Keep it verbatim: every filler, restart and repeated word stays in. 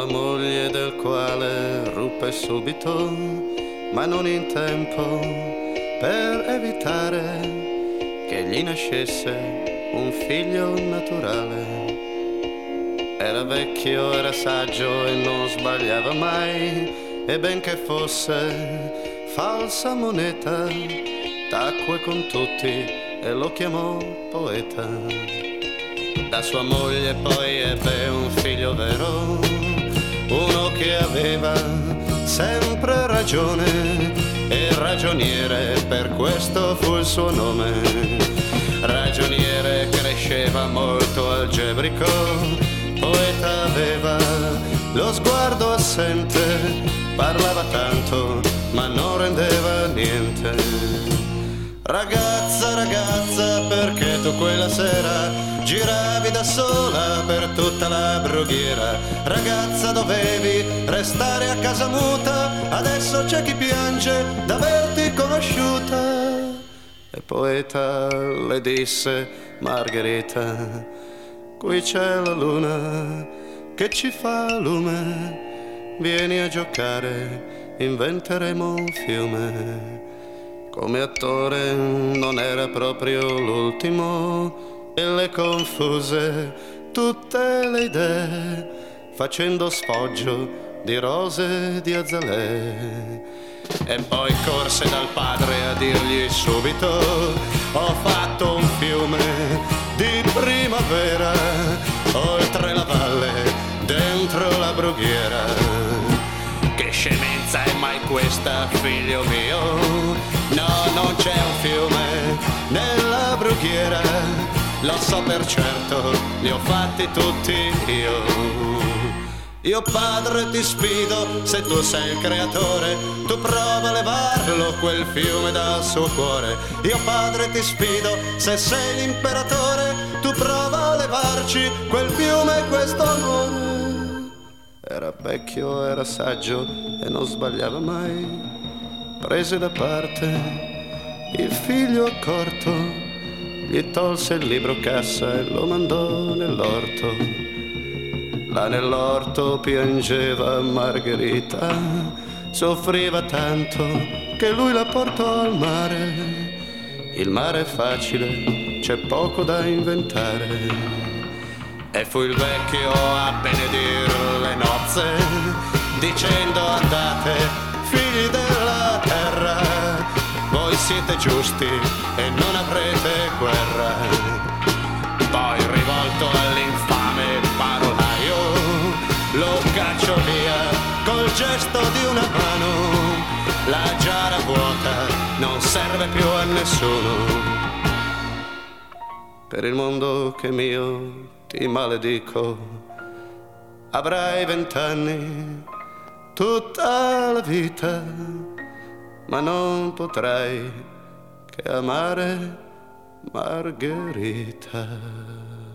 la moglie del quale ruppe subito, ma non in tempo, per evitare che gli nascesse un figlio naturale. Era vecchio, era saggio e non sbagliava mai, e benché fosse falsa moneta, tacque con tutti e lo chiamò poeta. Da sua moglie poi ebbe un figlio vero, uno che aveva sempre ragione, e ragioniere per questo fu il suo nome. Ragioniere cresceva molto algebrico, poeta aveva lo sguardo assente, parlava tanto ma non rendeva niente. Ragazza, ragazza, perché tu quella sera giravi da sola per tutta la brughiera? Ragazza, dovevi restare a casa muta, adesso c'è chi piange d'averti conosciuta. E poeta le disse Margherita, qui c'è la luna che ci fa lume, vieni a giocare, inventeremo un fiume. Come attore non era proprio l'ultimo e le confuse tutte le idee, facendo sfoggio di rose e di azalee. E poi corse dal padre a dirgli subito: ho fatto un fiume di primavera, oltre la valle, dentro la brughiera. Che scemenza è mai questa, figlio mio? No, non c'è un fiume nella brughiera, lo so per certo, li ho fatti tutti io. Io padre ti sfido, se tu sei il creatore, tu prova a levarlo quel fiume dal suo cuore. Io padre ti sfido, se sei l'imperatore, tu prova a levarci quel fiume e questo amore. Era vecchio, era saggio e non sbagliava mai. Prese da parte il figlio accorto, gli tolse il libro cassa e lo mandò nell'orto. Là nell'orto piangeva Margherita, soffriva tanto che lui la portò al mare. Il mare è facile, c'è poco da inventare. E fu il vecchio a benedir le nozze, dicendo: andate, figli della terra, voi siete giusti e non avrete guerra. Poi rivolto all'infame parolaio, lo caccio via col gesto di una mano. La giara vuota non serve più a nessuno. Per il mondo che è mio ti maledico, avrai vent'anni, tutta la vita, ma non potrai che amare Margherita.